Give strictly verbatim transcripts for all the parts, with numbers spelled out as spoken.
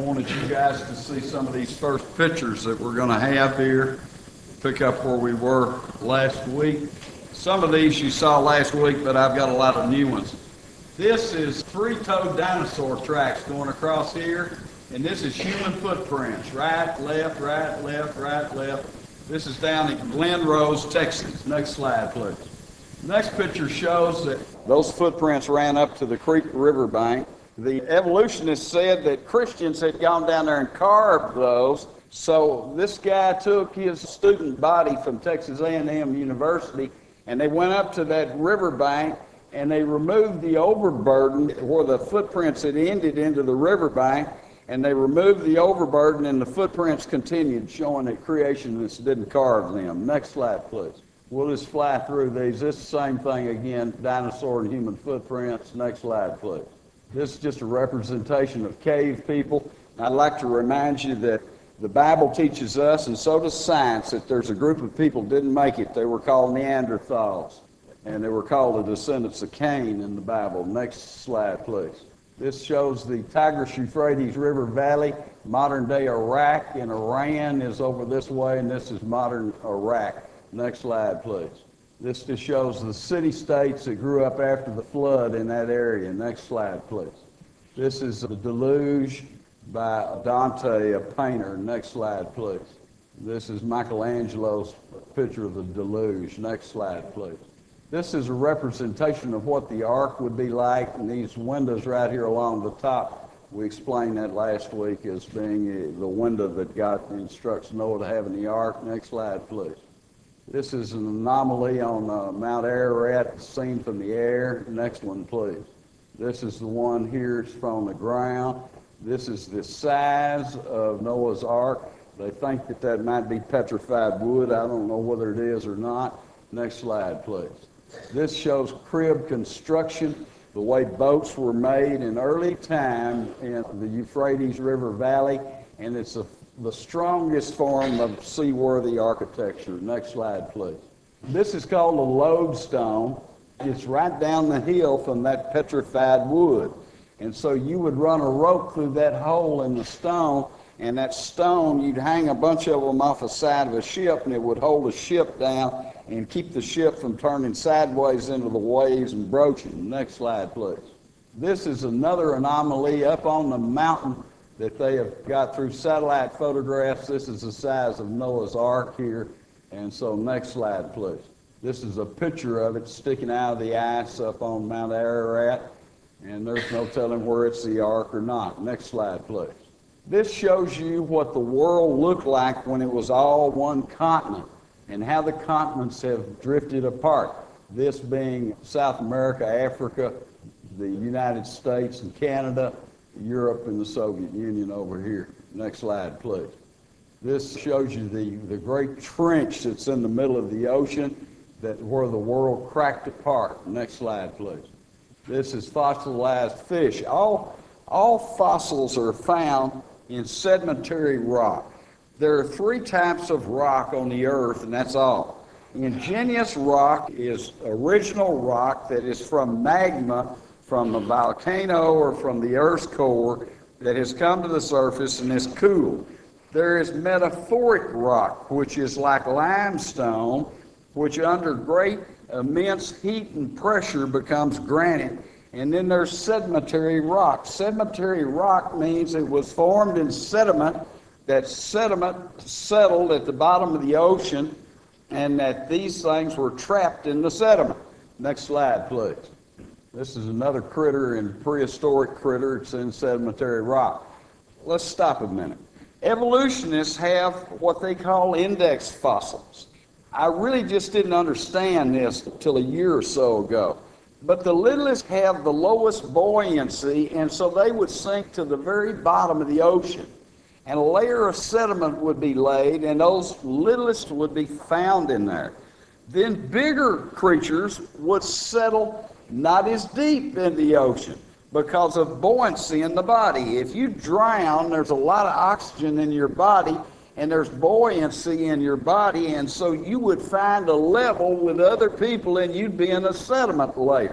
wanted you guys to see some of these first pictures that we're going to have here. Pick up where we were last week. Some of these you saw last week, but I've got a lot of new ones. This is three-toed dinosaur tracks going across here, and this is human footprints. Right, left, right, left, right, left. This is down in Glen Rose, Texas. Next slide, please. Next picture shows that those footprints ran up to the Creek River bank. The evolutionists said that Christians had gone down there and carved those. So this guy took his student body from Texas A and M University, and they went up to that riverbank, and they removed the overburden where the footprints had ended into the riverbank, and they removed the overburden, and the footprints continued, showing that creationists didn't carve them. Next slide, please. We'll just fly through these. This is the same thing again, dinosaur and human footprints. Next slide, please. This is just a representation of cave people. I'd like to remind you that the Bible teaches us, and so does science, that there's a group of people didn't make it. They were called Neanderthals, and they were called the descendants of Cain in the Bible. Next slide, please. This shows the Tigris-Euphrates River Valley, modern-day Iraq, and Iran is over this way, and this is modern Iraq. Next slide, please. This just shows the city-states that grew up after the flood in that area. Next slide, please. This is the Deluge by Dante, a painter. Next slide, please. This is Michelangelo's picture of the Deluge. Next slide, please. This is a representation of what the ark would be like, and these windows right here along the top, we explained that last week as being the window that God instructs Noah to have in the ark. Next slide, please. This is an anomaly on uh, Mount Ararat seen from the air. Next one, please. This is the one here. It's from the ground. This is the size of Noah's Ark. They think that that might be petrified wood. I don't know whether it is or not. Next slide, please. This shows crib construction, the way boats were made in early time in the Euphrates River Valley, and it's a the strongest form of seaworthy architecture. Next slide, please. This is called a lodestone. It's right down the hill from that petrified wood. And so you would run a rope through that hole in the stone, and that stone, you'd hang a bunch of them off the side of a ship, and it would hold the ship down and keep the ship from turning sideways into the waves and broaching. Next slide, please. This is another anomaly up on the mountain that they have got through satellite photographs. This is the size of Noah's Ark here. And so next slide, please. This is a picture of it sticking out of the ice up on Mount Ararat, and there's no telling where it's the Ark or not. Next slide, please. This shows you what the world looked like when it was all one continent and how the continents have drifted apart. This being South America, Africa, the United States and Canada, Europe and the Soviet Union over here. Next slide, please. This shows you the, the great trench that's in the middle of the ocean that where the world cracked apart. Next slide, please. This is fossilized fish. All, all fossils are found in sedimentary rock. There are three types of rock on the earth, and that's all. Igneous rock is original rock that is from magma from a volcano or from the Earth's core that has come to the surface and is cooled. There is metamorphic rock, which is like limestone, which under great immense heat and pressure becomes granite. And then there's sedimentary rock. Sedimentary rock means it was formed in sediment, that sediment settled at the bottom of the ocean, and that these things were trapped in the sediment. Next slide, please. This is another critter and prehistoric critter. It's in sedimentary rock. Let's stop a minute. Evolutionists have what they call index fossils. I really just didn't understand this until a year or so ago. But the littlest have the lowest buoyancy, and so they would sink to the very bottom of the ocean. And a layer of sediment would be laid, and those littlest would be found in there. Then bigger creatures would settle not as deep in the ocean because of buoyancy in the body. If you drown, there's a lot of oxygen in your body, and there's buoyancy in your body, and so you would find a level with other people, and you'd be in a sediment layer.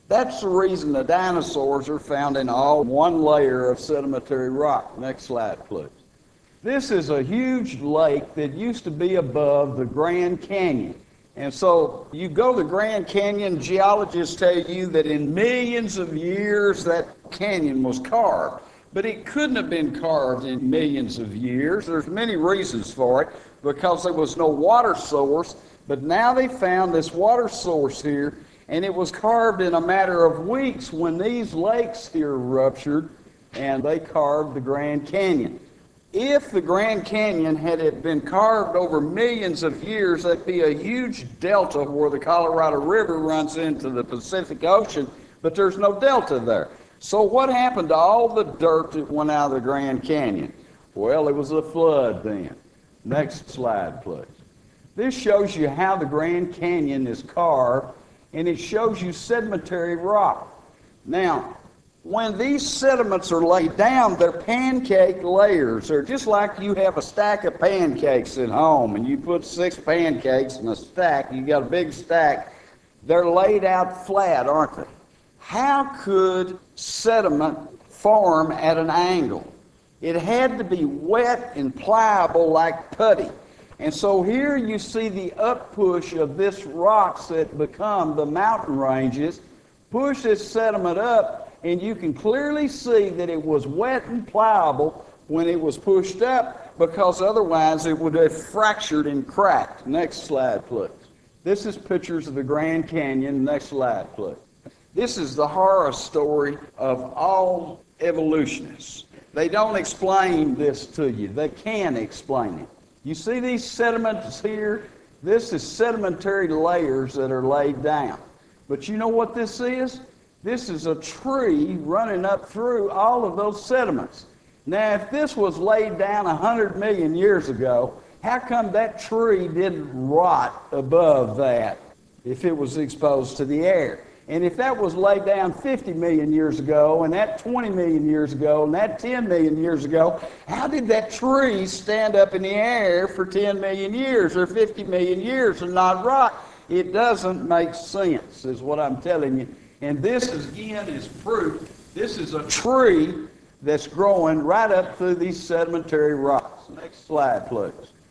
That's the reason the dinosaurs are found in all one layer of sedimentary rock. Next slide, please. This is a huge lake that used to be above the Grand Canyon. And so you go to the Grand Canyon, geologists tell you that in millions of years that canyon was carved. But it couldn't have been carved in millions of years. There's many reasons for it, because there was no water source. But now they found this water source here, and it was carved in a matter of weeks when these lakes here ruptured, and they carved the Grand Canyon. If the Grand Canyon had been carved over millions of years, that'd be a huge delta where the Colorado River runs into the Pacific Ocean, but there's no delta there. So what happened to all the dirt that went out of the Grand Canyon? Well, it was a flood then. Next slide, please. This shows you how the Grand Canyon is carved, and it shows you sedimentary rock. Now, when these sediments are laid down, they're pancake layers. They're just like you have a stack of pancakes at home, and you put six pancakes in a stack. You got a big stack. They're laid out flat, aren't they? How could sediment form at an angle? It had to be wet and pliable like putty. And so here you see the uppush of this rocks that become the mountain ranges, push this sediment up, and you can clearly see that it was wet and pliable when it was pushed up, because otherwise it would have fractured and cracked. Next slide, please. This is pictures of the Grand Canyon. Next slide, please. This is the horror story of all evolutionists. They don't explain this to you. They can explain it. You see these sediments here? This is sedimentary layers that are laid down. But you know what this is? This is a tree running up through all of those sediments. Now, if this was laid down one hundred million years ago, how come that tree didn't rot above that if it was exposed to the air? And if that was laid down fifty million years ago, and that twenty million years ago, and that ten million years ago, how did that tree stand up in the air for ten million years or fifty million years and not rot? It doesn't make sense, is what I'm telling you. And this, is, again, is proof. This is a tree that's growing right up through these sedimentary rocks. Next slide, please.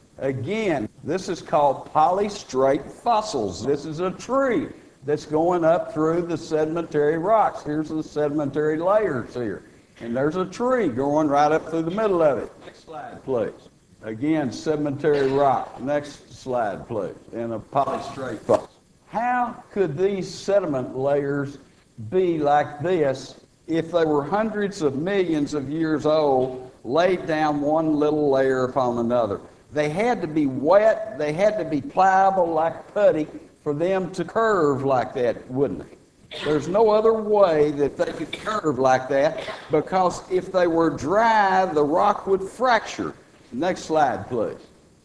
Again, this is called polystrate fossils. This is a tree that's going up through the sedimentary rocks. Here's the sedimentary layers here. And there's a tree going right up through the middle of it. Next slide, please. Again, sedimentary rock. Next slide, please. And a polystrate fossil. How could these sediment layers be like this if they were hundreds of millions of years old, laid down one little layer upon another? They had to be wet. They had to be pliable like putty for them to curve like that, wouldn't it? There's no other way that they could curve like that, because if they were dry, the rock would fracture. Next slide, please.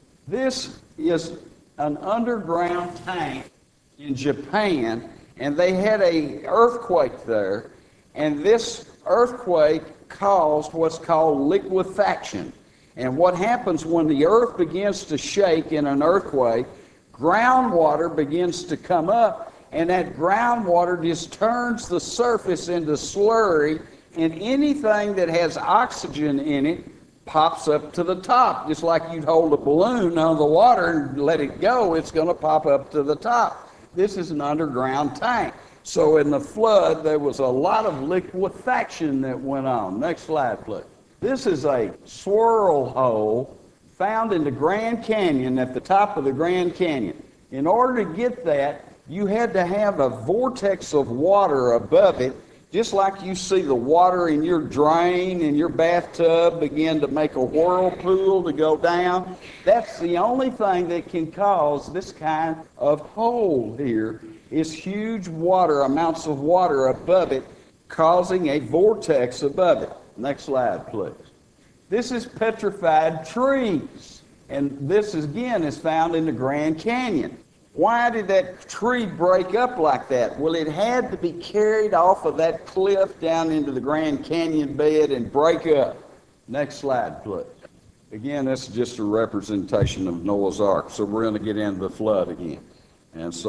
This is an underground tank in Japan, and they had an earthquake there, and this earthquake caused what's called liquefaction. And what happens when the earth begins to shake in an earthquake, groundwater begins to come up, and that groundwater just turns the surface into slurry, and anything that has oxygen in it pops up to the top. Just like you'd hold a balloon on the water and let it go, it's going to pop up to the top. This is an underground tank. So in the flood, there was a lot of liquefaction that went on. Next slide, please. This is a swirl hole found in the Grand Canyon, at the top of the Grand Canyon. In order to get that, you had to have a vortex of water above it, just like you see the water in your drain in your bathtub begin to make a whirlpool to go down. That's the only thing that can cause this kind of hole here, is huge water, amounts of water above it, causing a vortex above it. Next slide, please. This is petrified trees, and this, is, again, is found in the Grand Canyon. Why did that tree break up like that? Well, it had to be carried off of that cliff down into the Grand Canyon bed and break up. Next slide, please. Again, this is just a representation of Noah's Ark, so we're going to get into the flood again. And so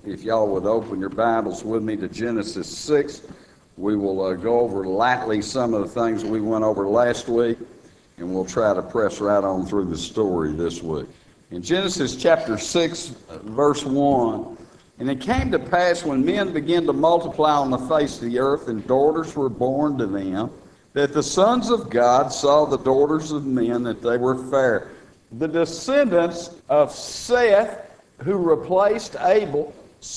if y'all would open your Bibles with me to Genesis six, we will uh, go over lightly some of the things we went over last week, and we'll try to press right on through the story this week. In Genesis chapter six, verse one, and it came to pass when men began to multiply on the face of the earth, and daughters were born to them, that the sons of God saw the daughters of men, that they were fair. The descendants of Seth, who replaced Abel,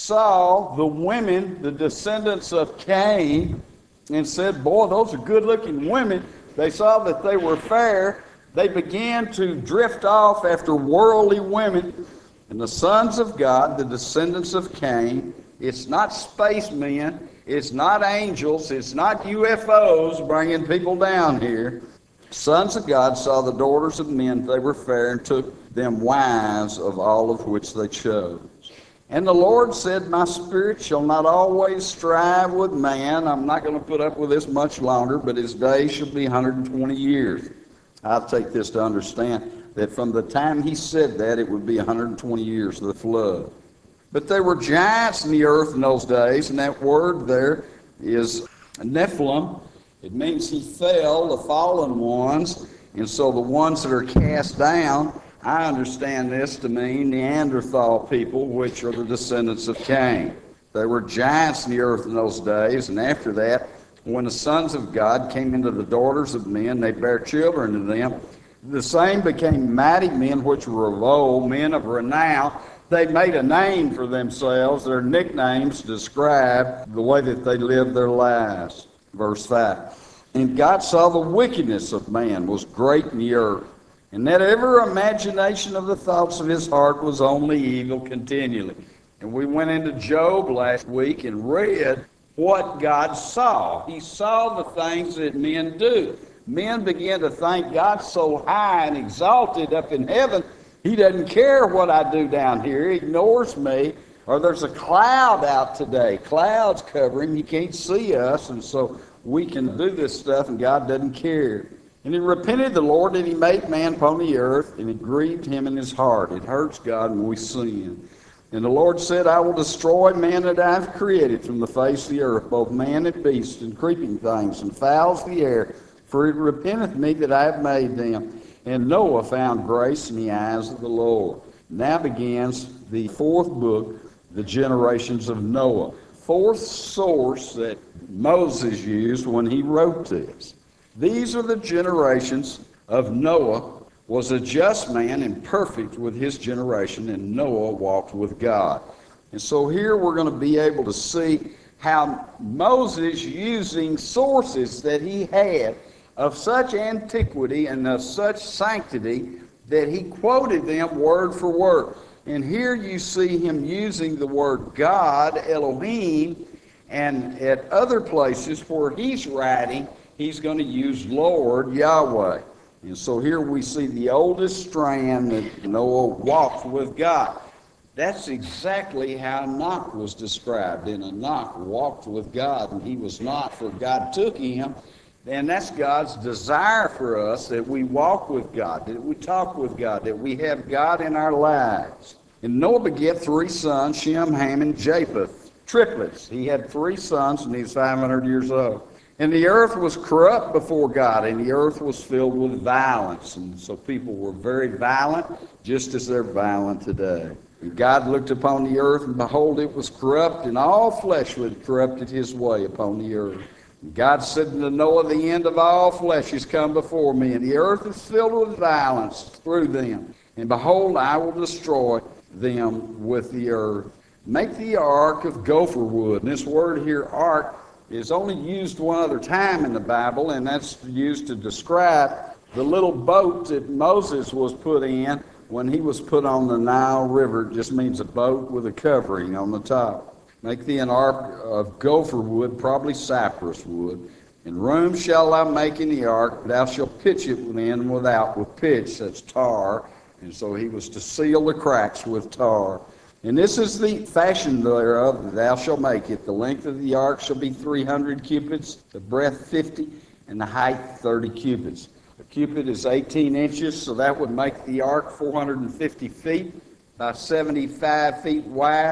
saw the women, the descendants of Cain, and said, boy, those are good-looking women. They saw that they were fair. They began to drift off after worldly women. And the sons of God, the descendants of Cain, it's not spacemen, it's not angels, it's not U F Os bringing people down here. Sons of God saw the daughters of men, they were fair, and took them wives, of all of which they chose. And the Lord said, my spirit shall not always strive with man. I'm not going to put up with this much longer, but his days shall be one hundred twenty years. I take this to understand that from the time he said that, it would be one hundred twenty years of the flood. But there were giants in the earth in those days, and that word there is Nephilim. It means he fell, the fallen ones, and so the ones that are cast down, I understand this to mean Neanderthal people, which are the descendants of Cain. There were giants in the earth in those days, and after that, when the sons of God came into the daughters of men, they bare children to them. The same became mighty men, which were of old, men of renown. They made a name for themselves. Their nicknames describe the way that they lived their lives. Verse five. And God saw the wickedness of man was great in the earth, and that every imagination of the thoughts of his heart was only evil continually. And we went into Job last week and read what God saw. He saw the things that men do. Men began to think God's so high and exalted up in heaven, he doesn't care what I do down here. He ignores me. Or there's a cloud out today. Clouds covering. He can't see us, and so we can do this stuff, and God doesn't care. And he repented the Lord, and he made man upon the earth, and it grieved him in his heart. It hurts God when we sin. And the Lord said, I will destroy man that I have created from the face of the earth, both man and beast, and creeping things, and fowls of the air. For it repenteth me that I have made them. And Noah found grace in the eyes of the Lord. Now begins the fourth book, the generations of Noah. Fourth source that Moses used when he wrote this. These are the generations of Noah, was a just man and perfect with his generation, and Noah walked with God. And so here we're going to be able to see how Moses, using sources that he had of such antiquity and of such sanctity, that he quoted them word for word. And here you see him using the word God, Elohim, and at other places where he's writing, he's going to use Lord, Yahweh. And so here we see the oldest strand that Noah walked with God. That's exactly how Enoch was described. And Enoch walked with God, and he was not, for God took him. And that's God's desire for us, that we walk with God, that we talk with God, that we have God in our lives. And Noah begat three sons, Shem, Ham, and Japheth, triplets. He had three sons, and he was five hundred years old. And the earth was corrupt before God, and the earth was filled with violence. And so people were very violent, just as they're violent today. And God looked upon the earth, and behold, it was corrupt, and all flesh was corrupted his way upon the earth. And God said unto Noah, the end of all flesh is come before me, and the earth is filled with violence through them. And behold, I will destroy them with the earth. Make the ark of gopher wood. And this word here, ark, is only used one other time in the Bible, and that's used to describe the little boat that Moses was put in when he was put on the Nile River. It just means a boat with a covering on the top. Make thee an ark of gopher wood, probably cypress wood. And room shall thou make in the ark, thou shalt pitch it within and without with pitch, that's tar. And so he was to seal the cracks with tar. And this is the fashion thereof, thou shalt make it. The length of the ark shall be three hundred cubits, the breadth fifty, and the height thirty cubits. A cubit is eighteen inches, so that would make the ark four hundred fifty feet by seventy-five feet wide.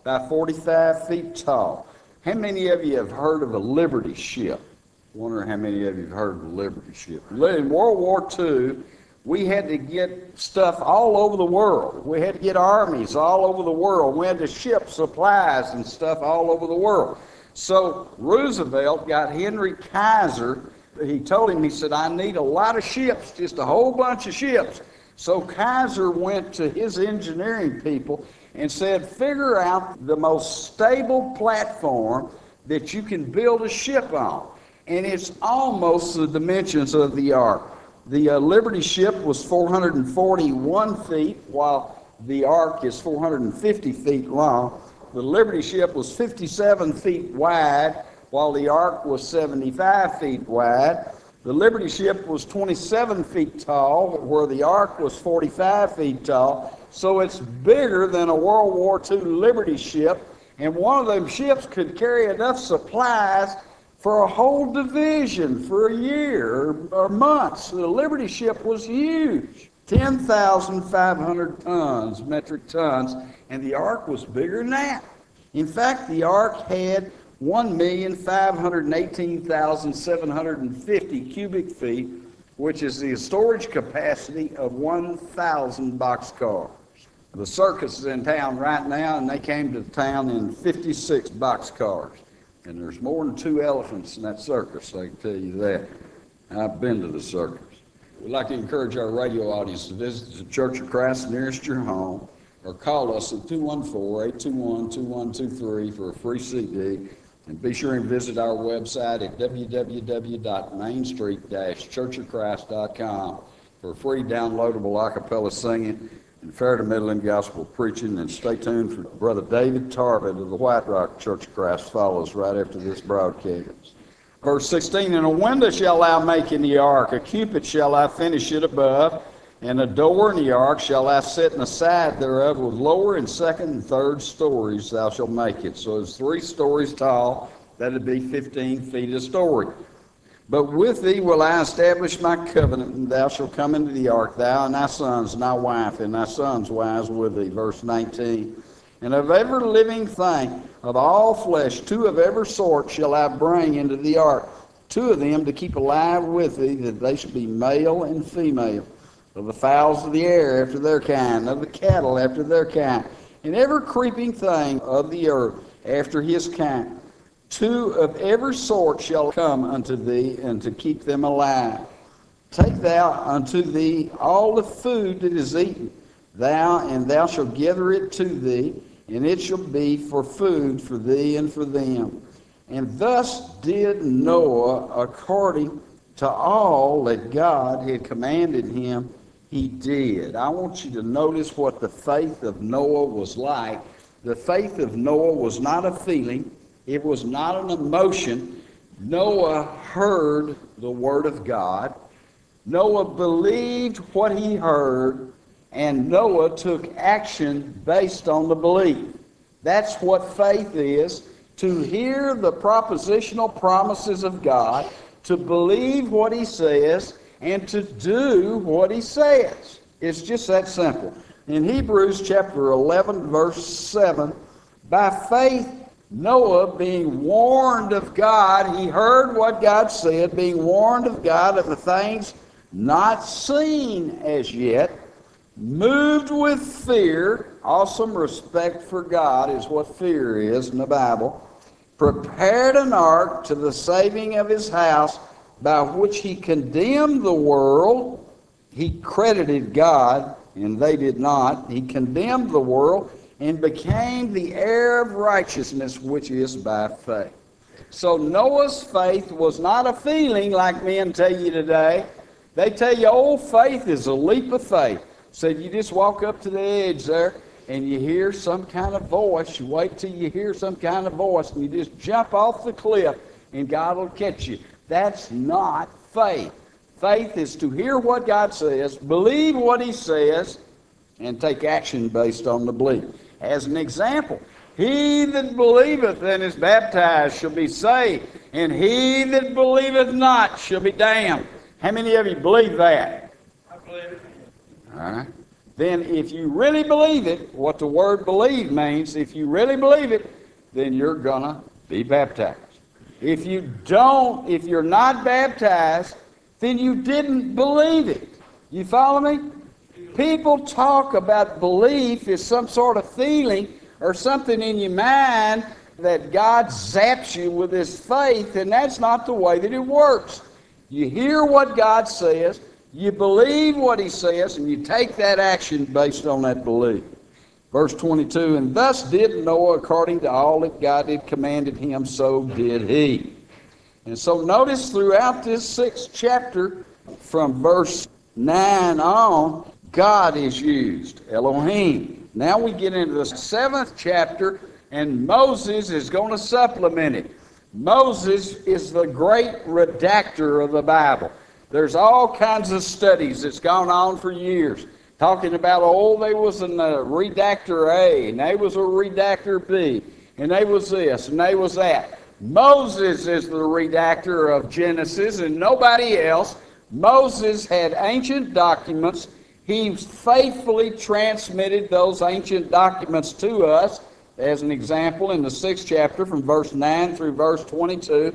by forty-five feet tall. How many of you have heard of a Liberty ship? I wonder how many of you have heard of a Liberty ship. In World War Two, we had to get stuff all over the world. We had to get armies all over the world. We had to ship supplies and stuff all over the world. So Roosevelt got Henry Kaiser. He told him, he said, I need a lot of ships, just a whole bunch of ships. So Kaiser went to his engineering people and said, figure out the most stable platform that you can build a ship on. And it's almost the dimensions of the Ark. The uh, Liberty ship was four hundred forty-one feet, while the Ark is four hundred fifty feet long. The Liberty ship was fifty-seven feet wide, while the Ark was seventy-five feet wide. The Liberty ship was twenty-seven feet tall, where the Ark was forty-five feet tall. So it's bigger than a World War Two Liberty ship, and one of them ships could carry enough supplies for a whole division for a year or months. The Liberty ship was huge, ten thousand five hundred tons, metric tons, and the Ark was bigger than that. In fact, the Ark had one million five hundred eighteen thousand seven hundred fifty cubic feet, which is the storage capacity of one thousand boxcars. The circus is in town right now, and they came to town in fifty-six boxcars. And there's more than two elephants in that circus, I can tell you that. I've been to the circus. We'd like to encourage our radio audience to visit the Church of Christ nearest your home, or call us at two one four, eight two one, two one two three for a free C D. And be sure and visit our website at w w w dot main street dash church of christ dot com for free downloadable a cappella singing and fair to Midland gospel preaching. And stay tuned for Brother David Tarvin of the White Rock Church of Christ follows right after this broadcast. Verse sixteen, and a window shall I make in the ark, a cubit shall I finish it above, and a door in the ark shall I set in the side thereof, with lower and second and third stories thou shalt make it. So it's three stories tall, that'd be fifteen feet a story. But with thee will I establish my covenant, and thou shalt come into the ark, thou and thy sons and thy wife, and thy sons' wives with thee. Verse nineteen, and of every living thing of all flesh, two of every sort shall I bring into the ark, two of them to keep alive with thee, that they shall be male and female, of the fowls of the air after their kind, of the cattle after their kind, and every creeping thing of the earth after his kind. Two of every sort shall come unto thee, and to keep them alive. Take thou unto thee all the food that is eaten, thou, and thou shalt gather it to thee, and it shall be for food for thee and for them. And thus did Noah according to all that God had commanded him, he did. I want you to notice what the faith of Noah was like. The faith of Noah was not a feeling. It was not an emotion. Noah heard the word of God. Noah believed what he heard, and Noah took action based on the belief. That's what faith is, to hear the propositional promises of God, to believe what he says, and to do what he says. It's just that simple. In Hebrews chapter eleven, verse seven, by faith Noah, being warned of God, he heard what God said, being warned of God of the things not seen as yet, moved with fear, awesome respect for God is what fear is in the Bible, prepared an ark to the saving of his house, by which he condemned the world. He credited God, and they did not. He condemned the world and became the heir of righteousness, which is by faith. So Noah's faith was not a feeling like men tell you today. They tell you, oh, faith is a leap of faith. Said you just walk up to the edge there and you hear some kind of voice. You wait till you hear some kind of voice and you just jump off the cliff and God will catch you. That's not faith. Faith is to hear what God says, believe what he says, and take action based on the belief. As an example, he that believeth and is baptized shall be saved, and he that believeth not shall be damned. How many of you believe that? I believe it. All right. then if you really believe it, what the word believe means, if you really believe it, then you're going to be baptized. If you don't, if you're not baptized, then you didn't believe it. You follow me? People talk about belief as some sort of feeling or something in your mind that God zaps you with His faith, and that's not the way that it works. You hear what God says, you believe what He says, and you take that action based on that belief. Verse twenty-two, and thus did Noah according to all that God had commanded him, so did he. And so notice throughout this sixth chapter, from verse nine on, God is used, Elohim. Now we get into the seventh chapter, and Moses is going to supplement it. Moses is the great redactor of the Bible. There's all kinds of studies that's gone on for years, talking about, oh, there was a redactor A, and there was a redactor B, and there was this, and there was that. Moses is the redactor of Genesis, and nobody else. Moses had ancient documents. He faithfully transmitted those ancient documents to us, as an example, in the sixth chapter from verse nine through verse twenty-two.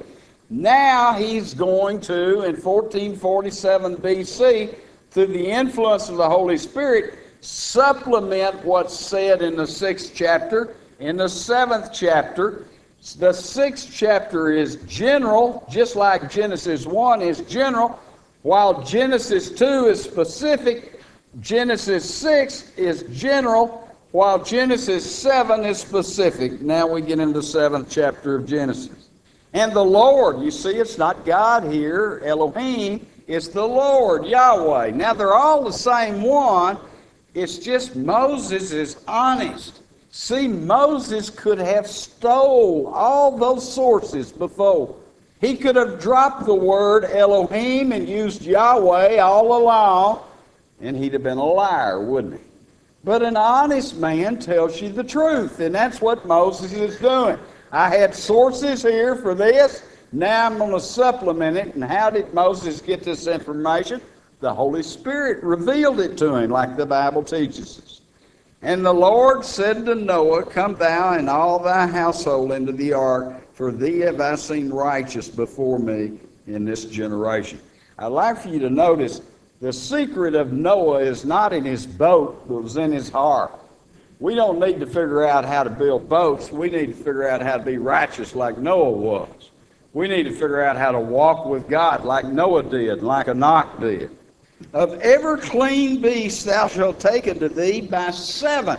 Now he's going to, in fourteen forty-seven B C, through the influence of the Holy Spirit, supplement what's said in the sixth chapter, in the seventh chapter. The sixth chapter is general, just like Genesis one is general, while Genesis two is specific. Genesis six is general, while Genesis seven is specific. Now we get into the seventh chapter of Genesis. And the Lord, you see, it's not God here, Elohim, it's the Lord, Yahweh. Now they're all the same one, it's just Moses is honest. See, Moses could have stole all those sources before. He could have dropped the word Elohim and used Yahweh all along, and he'd have been a liar, wouldn't he? But an honest man tells you the truth, and that's what Moses is doing. I had sources here for this, now I'm going to supplement it. And how did Moses get this information? The Holy Spirit revealed it to him, like the Bible teaches us. And the Lord said to Noah, come thou and all thy household into the ark, for thee have I seen righteous before me in this generation. I'd like for you to notice the secret of Noah is not in his boat, but was in his heart. We don't need to figure out how to build boats. We need to figure out how to be righteous like Noah was. We need to figure out how to walk with God like Noah did, like Enoch did. Of every clean beast thou shalt take unto thee by seven.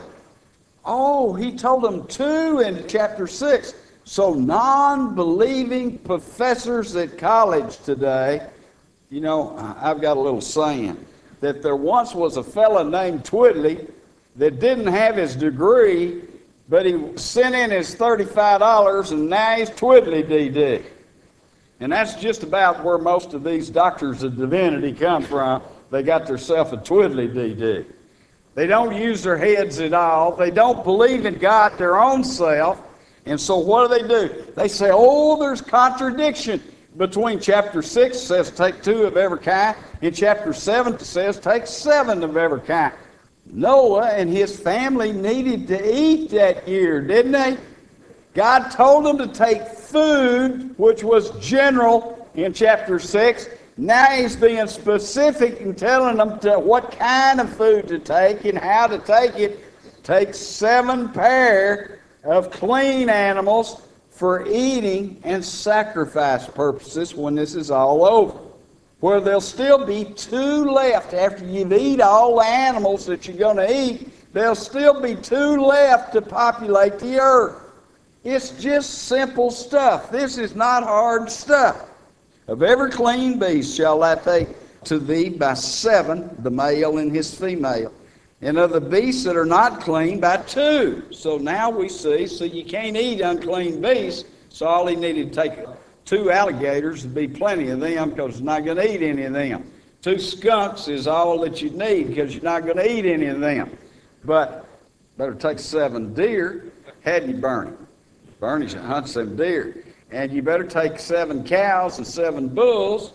Oh, he told them two in chapter six. So non-believing professors at college today, you know, I've got a little saying that there once was a fella named Twiddly that didn't have his degree, but he sent in his thirty-five dollars, and now he's Twiddly D D. And that's just about where most of these doctors of divinity come from. They got themselves a Twiddly D D. They don't use their heads at all. They don't believe in God, their own self. And so what do they do? They say, oh, there's contradiction between chapter six says take two of every kind, and chapter seven says take seven of every kind. Noah and his family needed to eat that year, didn't they? God told them to take food, which was general in chapter six. Now he's being specific and telling them to what kind of food to take and how to take it. Take seven pair of clean animals for eating and sacrifice purposes when this is all over. Where there'll still be two left after you've eaten all the animals that you're going to eat, there'll still be two left to populate the earth. It's just simple stuff. This is not hard stuff. Of every clean beast shall I take to thee by seven, the male and his female. And of the beasts that are not clean, by two. So now we see, so you can't eat unclean beasts, so all he needed to take two alligators would be plenty of them, because he's not going to eat any of them. Two skunks is all that you need, because you're not going to eat any of them. But better take seven deer. Had you Bernie? Bernie should hunt some deer. And you better take seven cows and seven bulls.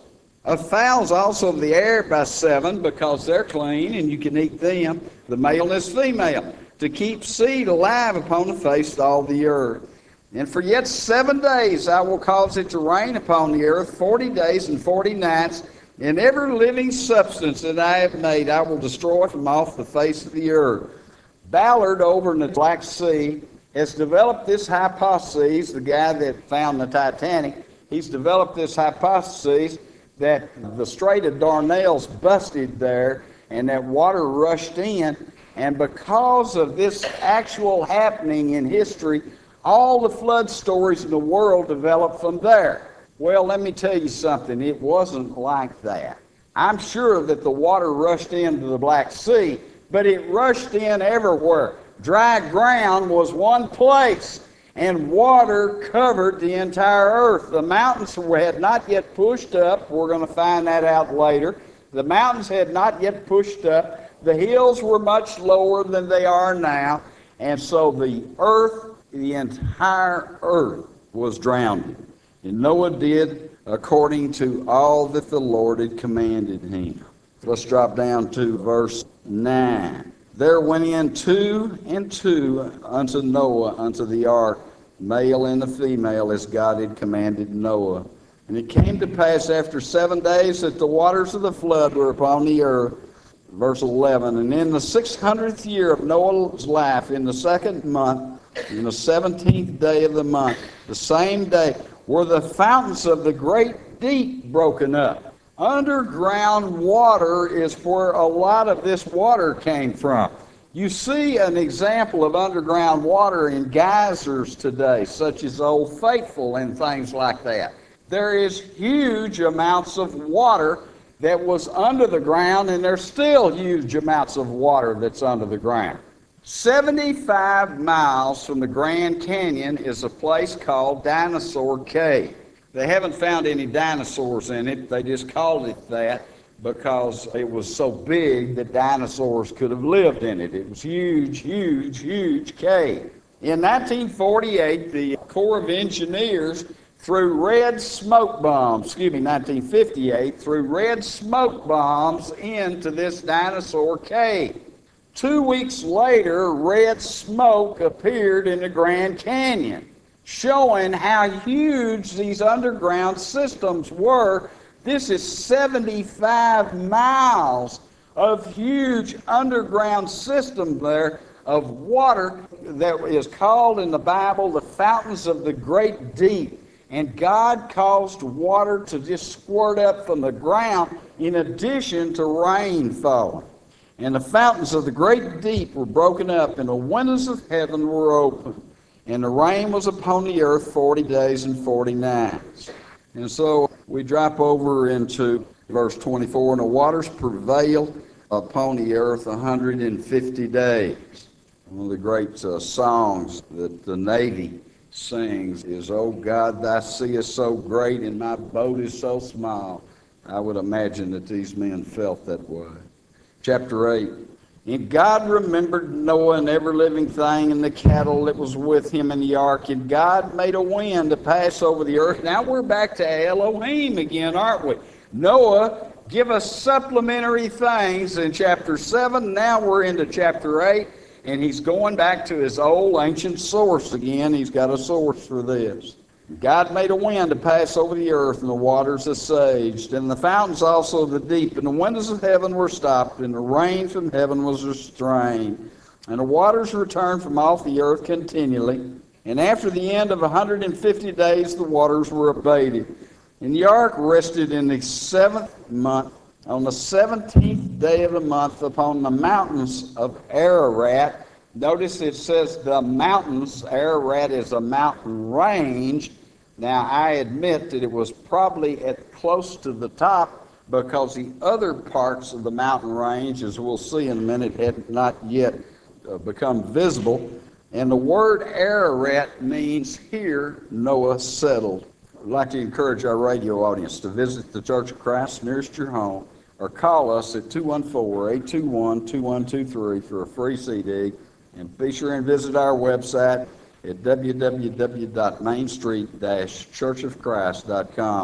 Of fowls also of the air by seven, because they're clean, and you can eat them, the male and his female, to keep seed alive upon the face of all the earth. And for yet seven days I will cause it to rain upon the earth, forty days and forty nights, and every living substance that I have made I will destroy from off the face of the earth. Ballard over in the Black Sea has developed this hypothesis, the guy that found the Titanic, he's developed this hypothesis that the Strait of Dardanelles busted there and that water rushed in, and because of this actual happening in history, all the flood stories in the world developed from there. Well, let me tell you something, it wasn't like that. I'm sure that the water rushed into the Black Sea, but it rushed in everywhere. Dry ground was one place, and water covered the entire earth. The mountains had not yet pushed up. We're going to find that out later. The mountains had not yet pushed up. The hills were much lower than they are now, and so the earth, the entire earth, was drowned. And Noah did according to all that the Lord had commanded him. Let's drop down to verse nine. There went in two and two unto Noah unto the ark, male and the female, as God had commanded Noah. And it came to pass after seven days that the waters of the flood were upon the earth. Verse eleven, and in the six hundredth year of Noah's life, in the second month, in the seventeenth day of the month, the same day, were the fountains of the great deep broken up. Underground water is where a lot of this water came from. You see an example of underground water in geysers today, such as Old Faithful and things like that. There is huge amounts of water that was under the ground, and there's still huge amounts of water that's under the ground. seventy-five miles from the Grand Canyon is a place called Dinosaur Cave. They haven't found any dinosaurs in it. They just called it that because it was so big that dinosaurs could have lived in it. It was huge, huge, huge cave. In nineteen forty-eight, the Corps of Engineers threw red smoke bombs, excuse me, nineteen fifty-eight, threw red smoke bombs into this dinosaur cave. Two weeks later, red smoke appeared in the Grand Canyon, showing how huge these underground systems were. This is seventy-five miles of huge underground system there of water that is called in the Bible the fountains of the great deep. And God caused water to just squirt up from the ground in addition to rain falling. And the fountains of the great deep were broken up, and the windows of heaven were opened. And the rain was upon the earth forty days and forty nights. And so we drop over into verse twenty-four, and the waters prevailed upon the earth a hundred and fifty days. One of the great uh, songs that the Navy sings is, "O God, thy sea is so great, and my boat is so small." I would imagine that these men felt that way. Chapter eight. And God remembered Noah and every living thing and the cattle that was with him in the ark. And God made a wind to pass over the earth. Now we're back to Elohim again, aren't we? Noah, give us supplementary things in chapter seven. Now we're into chapter eight. And he's going back to his old ancient source again. He's got a source for this. God made a wind to pass over the earth, and the waters assuaged, and the fountains also of the deep, and the windows of heaven were stopped, and the rain from heaven was restrained, and the waters returned from off the earth continually. And after the end of a hundred and fifty days, the waters were abated. And the ark rested in the seventh month, on the seventeenth day of the month, upon the mountains of Ararat. Notice it says the mountains. Ararat is a mountain range. Now, I admit that it was probably at close to the top because the other parts of the mountain range, as we'll see in a minute, had not yet uh, become visible. And the word Ararat means here Noah settled. I'd like to encourage our radio audience to visit the Church of Christ nearest your home or call us at two one four, eight two one, two one two three for a free C D. And be sure and visit our website at w w w dot main street dash church of christ dot com.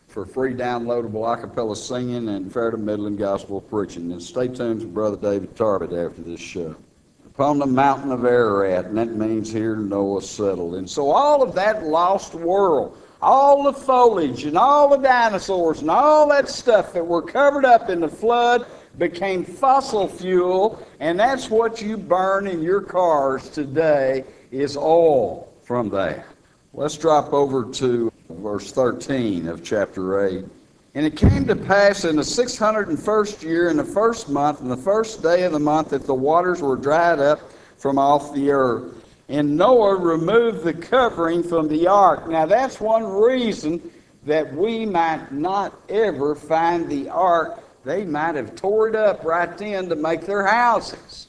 for free downloadable a cappella singing and fair to middling gospel preaching. And stay tuned to Brother David Tarbett after this show. Upon the mountain of Ararat, and that means here Noah settled. And so all of that lost world, all the foliage and all the dinosaurs and all that stuff that were covered up in the flood became fossil fuel, and that's what you burn in your cars today is oil from that. Let's drop over to verse thirteen of chapter eight. And it came to pass in the six hundred and first year, in the first month, in the first day of the month, that the waters were dried up from off the earth. And Noah removed the covering from the ark. Now that's one reason that we might not ever find the ark. They might have tore it up right then to make their houses.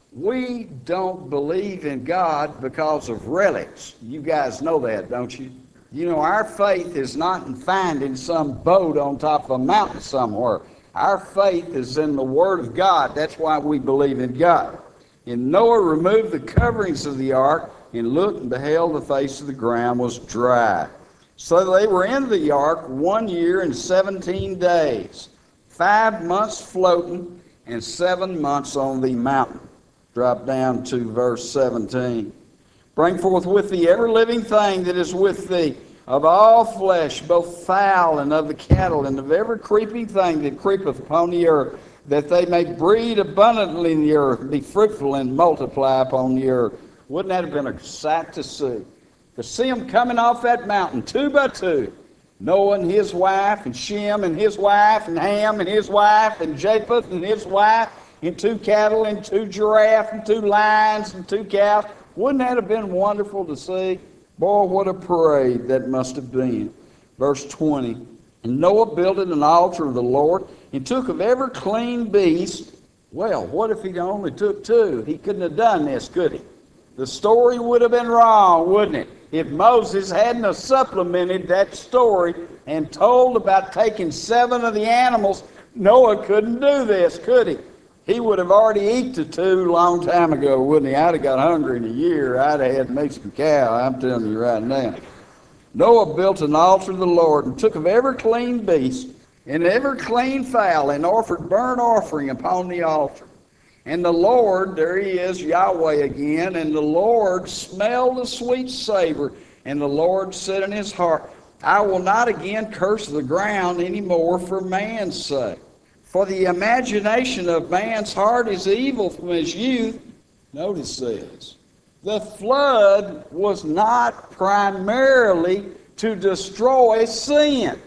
We don't believe in God because of relics. You guys know that, don't you? You know, our faith is not in finding some boat on top of a mountain somewhere. Our faith is in the Word of God. That's why we believe in God. And Noah removed the coverings of the ark, and looked and beheld the face of the ground was dry. So they were in the ark one year and seventeen days, five months floating, and seven months on the mountain. Drop down to verse seventeen. Bring forth with thee every living thing that is with thee, of all flesh, both fowl and of the cattle, and of every creeping thing that creepeth upon the earth, that they may breed abundantly in the earth, and be fruitful and multiply upon the earth. Wouldn't that have been a sight to see? To see them coming off that mountain, two by two, Noah and his wife, and Shem and his wife, and Ham and his wife, and Japheth and his wife, and two cattle, and two giraffes, and two lions, and two cows. Wouldn't that have been wonderful to see? Boy, what a parade that must have been. Verse twenty. And Noah builded an altar of the Lord, and took of every clean beast. Well, what if he only took two? He couldn't have done this, could he? The story would have been wrong, wouldn't it? If Moses hadn't have supplemented that story and told about taking seven of the animals, Noah couldn't do this, could he? He would have already eaten the two a long time ago, wouldn't he? I'd have got hungry in a year. I'd have had me some cow, I'm telling you right now. Noah built an altar to the Lord, and took of every clean beast and every clean fowl, and offered burnt offering upon the altar. And the Lord, there he is, Yahweh again, and the Lord smelled the sweet savor, and the Lord said in his heart, I will not again curse the ground any more for man's sake. For the imagination of man's heart is evil from his youth. Notice this. The flood was not primarily to destroy sin.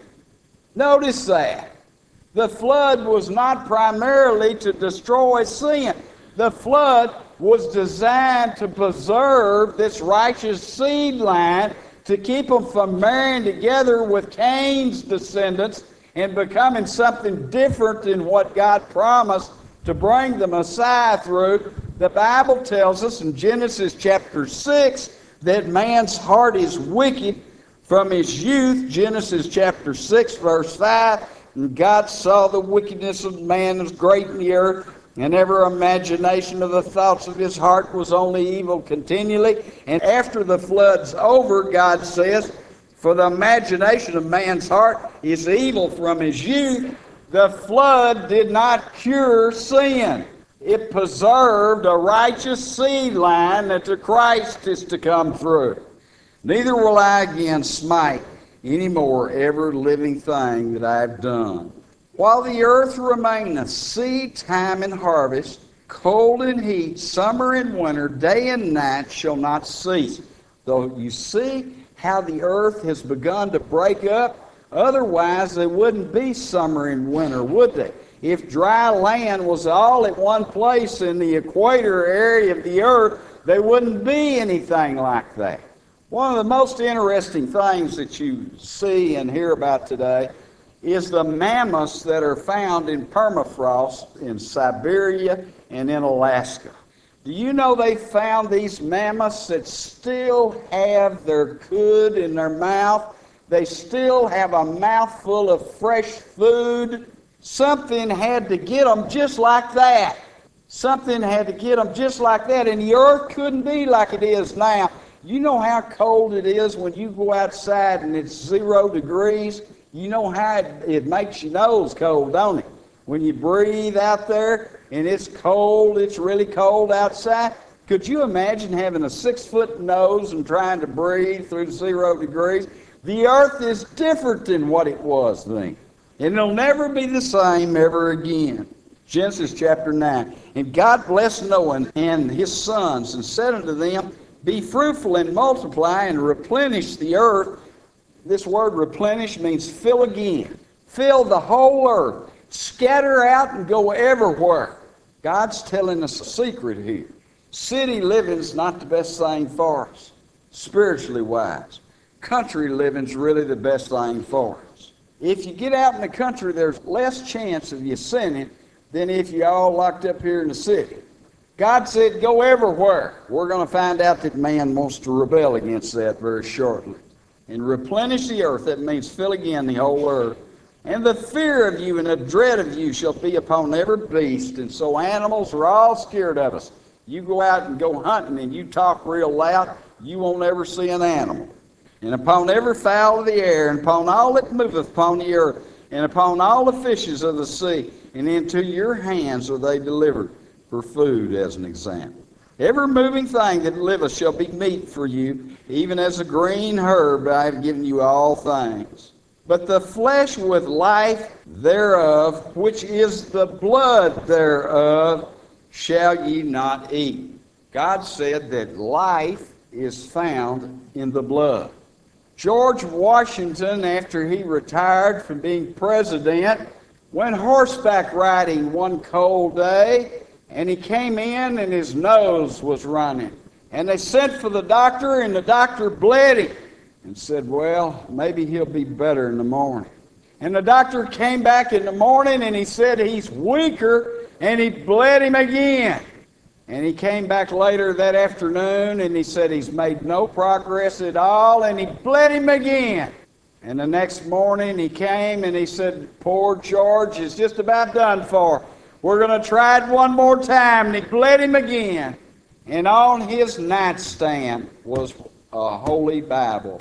Notice that. The flood was not primarily to destroy sin. The flood was designed to preserve this righteous seed line, to keep them from marrying together with Cain's descendants and becoming something different than what God promised to bring the Messiah through. The Bible tells us in Genesis chapter six that man's heart is wicked from his youth. Genesis chapter six verse five. And God saw the wickedness of man was great in the earth, and every imagination of the thoughts of his heart was only evil continually. And after the flood's over, God says, for the imagination of man's heart is evil from his youth. The flood did not cure sin. It preserved a righteous seed line that the Christ is to come through. Neither will I again smite any more every living thing that I have done. While the earth remaineth, seed time and harvest, cold and heat, summer and winter, day and night shall not cease. Though you see how the earth has begun to break up, otherwise there wouldn't be summer and winter, would they? If dry land was all at one place in the equator area of the earth, there wouldn't be anything like that. One of the most interesting things that you see and hear about today is the mammoths that are found in permafrost in Siberia and in Alaska. Do you know they found these mammoths that still have their cud in their mouth? They still have a mouthful of fresh food. Something had to get them just like that. Something had to get them just like that. And the earth couldn't be like it is now. You know how cold it is when you go outside and it's zero degrees? You know how it, it makes your nose cold, don't it? When you breathe out there and it's cold, it's really cold outside. Could you imagine having a six-foot nose and trying to breathe through zero degrees? The earth is different than what it was then. And it'll never be the same ever again. Genesis chapter nine. And God blessed Noah and his sons and said unto them, be fruitful and multiply and replenish the earth. This word replenish means fill again. Fill the whole earth. Scatter out and go everywhere. God's telling us a secret here. City living's not the best thing for us, spiritually wise. Country living's really the best thing for us. If you get out in the country, there's less chance of you sinning than if you're all locked up here in the city. God said, go everywhere. We're going to find out that man wants to rebel against that very shortly. And replenish the earth, that means fill again the whole earth. And the fear of you and the dread of you shall be upon every beast. And so animals are all scared of us. You go out and go hunting and you talk real loud, you won't ever see an animal. And upon every fowl of the air, and upon all that moveth upon the earth, and upon all the fishes of the sea, and into your hands are they delivered for food, as an example. Every moving thing that liveth shall be meat for you, even as a green herb I have given you all things. But the flesh with life thereof, which is the blood thereof, shall ye not eat. God said that life is found in the blood. George Washington, after he retired from being president, went horseback riding one cold day, and he came in and his nose was running. And they sent for the doctor, and the doctor bled him and said, well, maybe he'll be better in the morning. And the doctor came back in the morning and he said he's weaker, and he bled him again. And he came back later that afternoon and he said he's made no progress at all, and he bled him again. And the next morning he came and he said, poor George is just about done for. We're going to try it one more time. And he bled him again. And on his nightstand was a Holy Bible.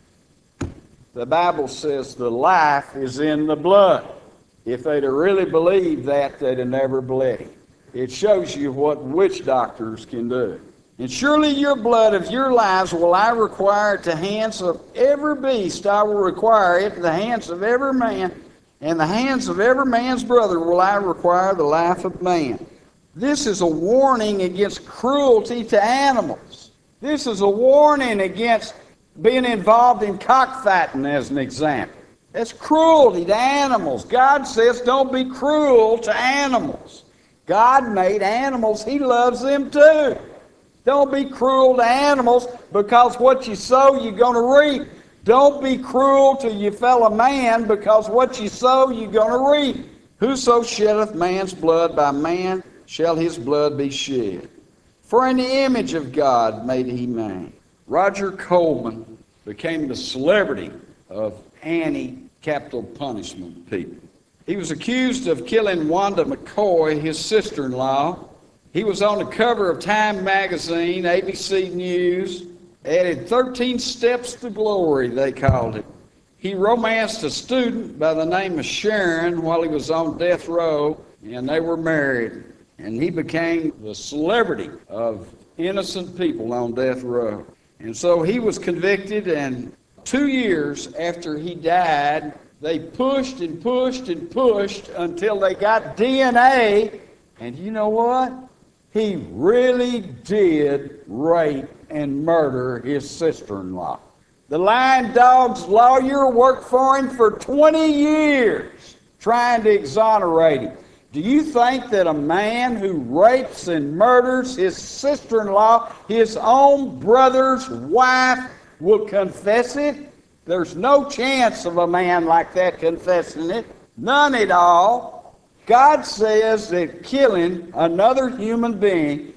The Bible says the life is in the blood. If they'd have really believed that, they'd have never bled him. It shows you what witch doctors can do. And surely your blood of your lives will I require at the hands of every beast. I will require it at the hands of every man. And the hands of every man's brother will I require the life of man. This is a warning against cruelty to animals. This is a warning against being involved in cockfighting, as an example. That's cruelty to animals. God says don't be cruel to animals. God made animals. He loves them too. Don't be cruel to animals, because what you sow, you're going to reap. Don't be cruel to your fellow man, because what you sow, you're going to reap. Whoso sheddeth man's blood, by man shall his blood be shed. For in the image of God made he man. Roger Coleman became the celebrity of anti-capital punishment people. He was accused of killing Wanda McCoy, his sister-in-law. He was on the cover of Time magazine, A B C News. Added thirteen steps to glory, they called it. He romanced a student by the name of Sharon while he was on death row, and they were married. And he became the celebrity of innocent people on death row. And so he was convicted, and two years after he died, they pushed and pushed and pushed until they got D N A. And you know what? He really did rape and murder his sister-in-law. The Lying Dog's lawyer worked for him for twenty years trying to exonerate him. Do you think that a man who rapes and murders his sister-in-law, his own brother's wife, will confess it? There's no chance of a man like that confessing it. None at all. God says that killing another human being,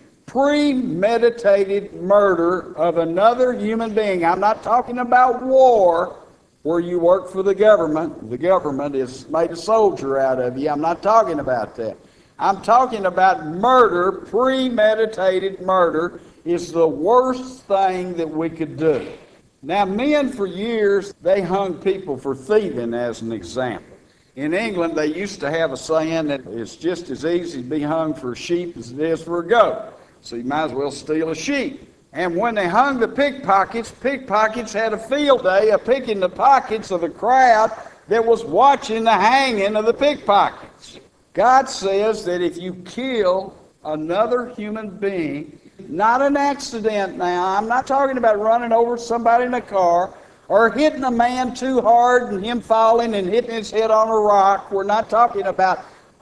premeditated murder of another human being, I'm not talking about war where you work for the government. The government has made a soldier out of you. I'm not talking about that. I'm talking about murder. Premeditated murder is the worst thing that we could do. Now, men for years, they hung people for thieving as an example. In England, they used to have a saying that it's just as easy to be hung for a sheep as it is for a goat. So you might as well steal a sheep. And when they hung the pickpockets, pickpockets had a field day of picking the pockets of the crowd that was watching the hanging of the pickpockets. God says that if you kill another human being, not an accident now, I'm not talking about running over somebody in a car or hitting a man too hard and him falling and hitting his head on a rock. We're not talking about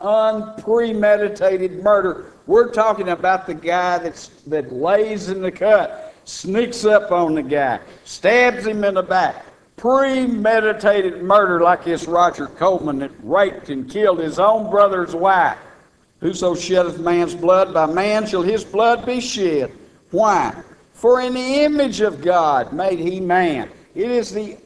unpremeditated murder. We're talking about the guy that's, that lays in the cut, sneaks up on the guy, stabs him in the back. Premeditated murder like this Roger Coleman that raped and killed his own brother's wife. Whoso sheddeth man's blood, by man shall his blood be shed. Why? For in the image of God made he man. It is the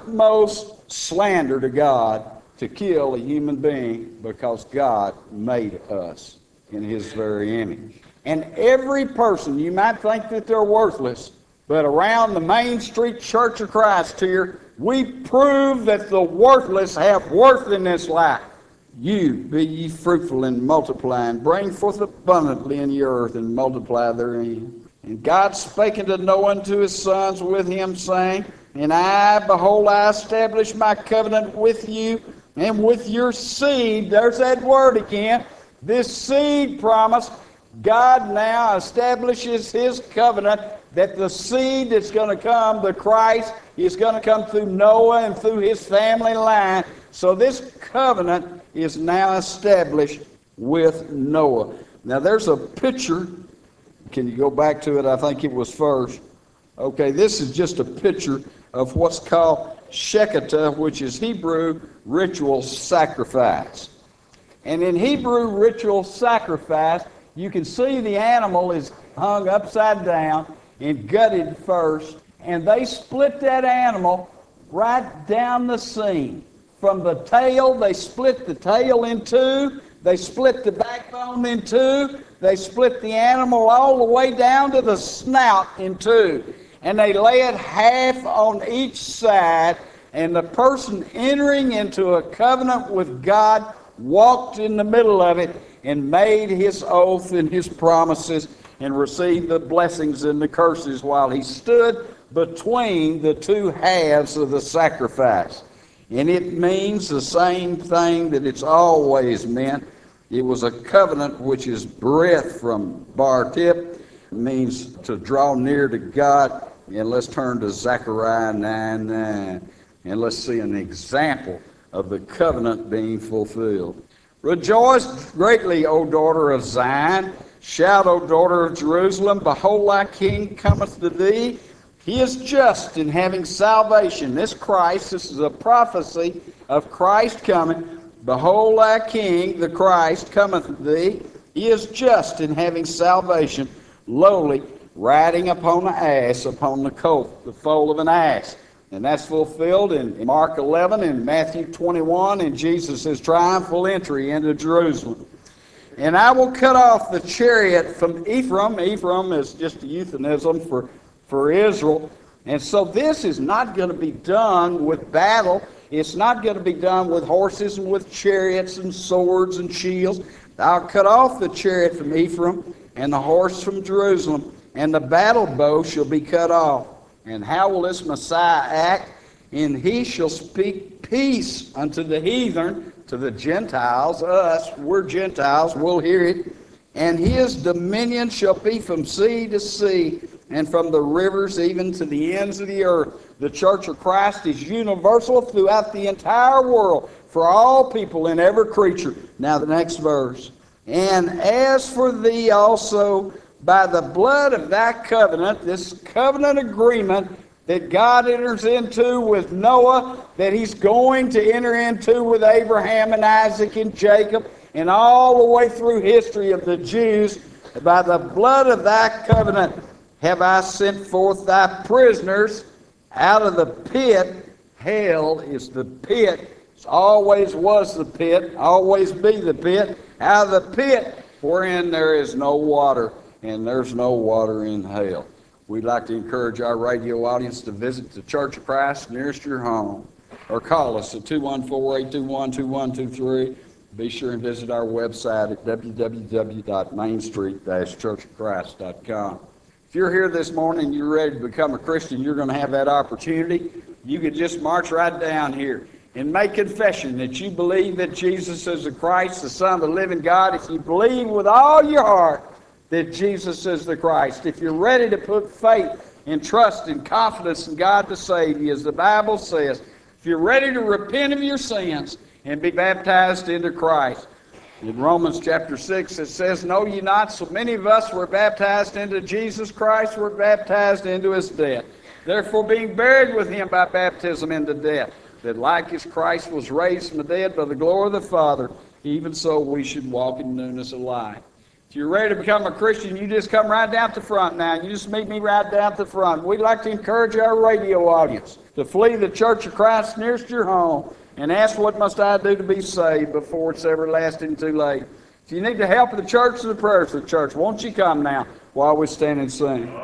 utmost slander to God to kill a human being because God made us in his very image. And every person, you might think that they're worthless, but around the Main Street Church of Christ here, we prove that the worthless have worth in this life. You, be ye fruitful and multiply, and bring forth abundantly in the earth, and multiply therein. And God spake unto Noah and to his sons with him, saying, And I, behold, I establish my covenant with you, and with your seed. There's that word again. This seed promise, God now establishes his covenant that the seed that's going to come, the Christ, is going to come through Noah and through his family line. So this covenant is now established with Noah. Now there's a picture. Can you go back to it? I think it was first. Okay, this is just a picture of what's called Shekhata, which is Hebrew ritual sacrifice. And in Hebrew ritual sacrifice, you can see the animal is hung upside down and gutted first, and they split that animal right down the seam. From the tail, they split the tail in two, they split the backbone in two, they split the animal all the way down to the snout in two, and they lay it half on each side, and the person entering into a covenant with God walked in the middle of it and made his oath and his promises and received the blessings and the curses while he stood between the two halves of the sacrifice. And it means the same thing that it's always meant. It was a covenant which is breath from bar tip. It means to draw near to God. And let's turn to Zechariah nine nine. And let's see an example of the covenant being fulfilled. Rejoice greatly, O daughter of Zion. Shout, O daughter of Jerusalem. Behold, thy king cometh to thee. He is just in having salvation. This Christ, this is a prophecy of Christ coming. Behold, thy king, the Christ, cometh to thee. He is just in having salvation, lowly, riding upon an ass, upon the colt, the foal of an ass. And that's fulfilled in Mark eleven and Matthew twenty-one and Jesus' triumphal entry into Jerusalem. And I will cut off the chariot from Ephraim. Ephraim is just a euphemism for, for Israel. And so this is not going to be done with battle. It's not going to be done with horses and with chariots and swords and shields. I'll cut off the chariot from Ephraim and the horse from Jerusalem, and the battle bow shall be cut off. And how will this Messiah act? And he shall speak peace unto the heathen, to the Gentiles, us, we're Gentiles, we'll hear it. And his dominion shall be from sea to sea, and from the rivers even to the ends of the earth. The Church of Christ is universal throughout the entire world, for all people and every creature. Now the next verse. And as for thee also, by the blood of thy covenant, this covenant agreement that God enters into with Noah, that he's going to enter into with Abraham and Isaac and Jacob, and all the way through history of the Jews, by the blood of thy covenant have I sent forth thy prisoners out of the pit. Hell is the pit. It always was the pit, always be the pit. Out of the pit wherein there is no water, and there's no water in hell. we'd like to encourage our radio audience to visit the Church of Christ nearest your home, or call us at two one four, eight two one, two one two three. Be sure and visit our website at w w w dot main street dash church of christ dot com. If you're here this morning and you're ready to become a Christian, you're going to have that opportunity. You can just march right down here and make confession that you believe that Jesus is the Christ, the Son of the living God. If you believe with all your heart that Jesus is the Christ, if you're ready to put faith and trust and confidence in God to save you, as the Bible says, if you're ready to repent of your sins and be baptized into Christ. In Romans chapter six, it says, "Know ye not, so many of us were baptized into Jesus Christ, were baptized into his death. Therefore, being buried with him by baptism into death, that like as Christ was raised from the dead by the glory of the Father, even so we should walk in newness of life." If you're ready to become a Christian, you just come right down to the front now. You just meet me right down at the front. We'd like to encourage our radio audience to flee the Church of Christ nearest your home and ask, what must I do to be saved before it's everlasting too late. If you need the help of the church or the prayers of the church, won't you come now while we stand and sing?